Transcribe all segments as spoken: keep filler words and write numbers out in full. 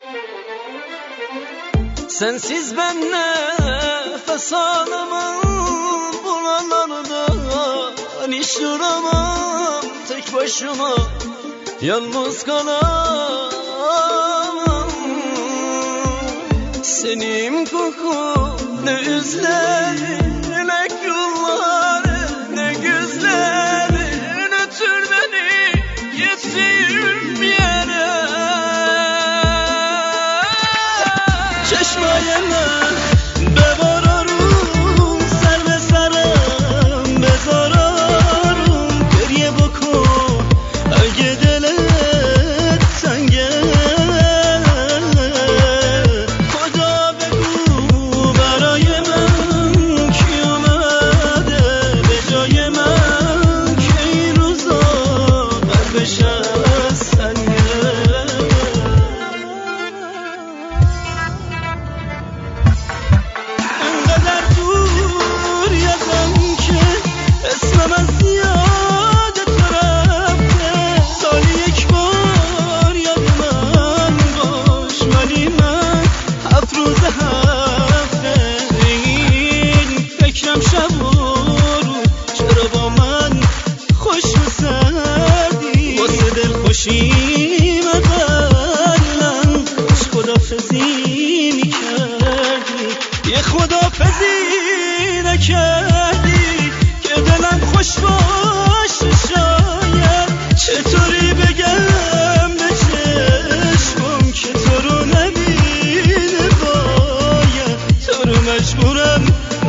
Sensiz ben nefes alamam, buralarda hiç duramam. Tek başıma yalnız kalamam. Senin kokun ne üzlerin, ne yolları, ne güzlerin ötür beni gittiğim yere. Çeşmeyeme bevararım, serve serem bezararım. Geriye bakın eğer diletten gel. Koda begu برای من کی اومده به جای من که این روزا قلبش از سنگه. انقدر دور یادم که اسمم از یاد تو رفته. سالی یک بار یاد من باش، ولی من هفت روز هفته این فکرم شب و روز. چرا با من خوش و سردی واسه دل خوشیم قلن خدافزی میکردی، یه خدافزی نکردی که دلم خوش باشه. شاید چطوری بگم به چشمم که تو رو نبینه، باید تو رو مجبورم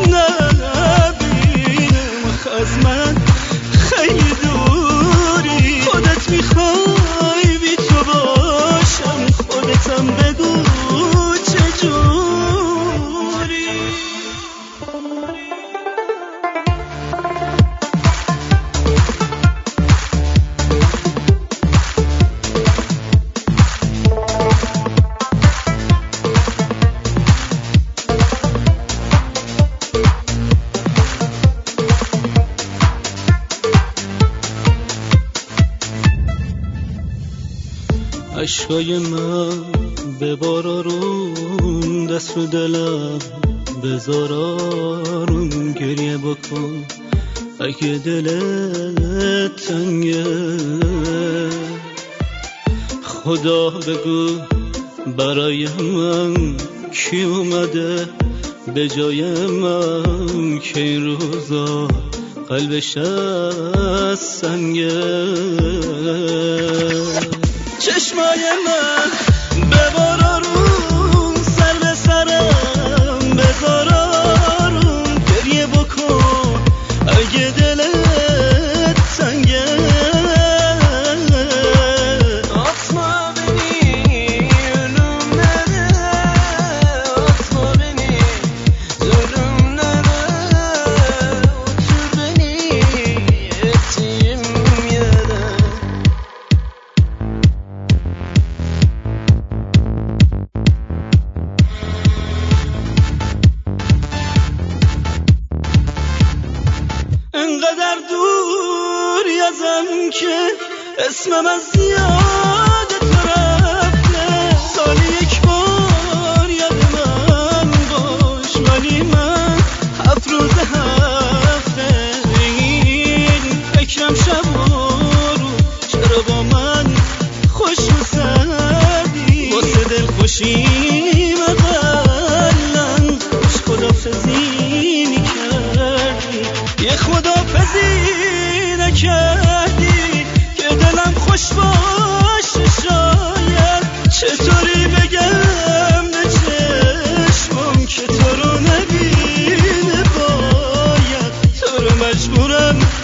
نبینم. آخه از من خیلی دوری، خودت میخوای بی تو باشم، خودتم بگو چجوری. عشقای من ببار آروم، دست رو دلم بذار آروم. گریه بکن اگه دلت تنگه. خدا بگو برای من کی اومده به جای من که این روزا قلبش از سنگه. چشمای من ببار آروم، سر به سرم بذار آروم. گریه بکن اگه دلت تنگه. Atma beni ölümlere, atma beni zulümlere. Otur beni ettiğim yere. انقدر دور یازم که اسمم از یاد تو رفته. سالی یک بار یاد من باش، ولی من هفت روز هفته این فکرم شب و روز. چرا با من خوش و سردی واسه دل خوشیم قلن خدافزی میکردی، یه خدافزی نکردی که دلم خوش باشه. شاید چطوری بگم به چشمم که تو رو نبینه، باید تو رو مجبورم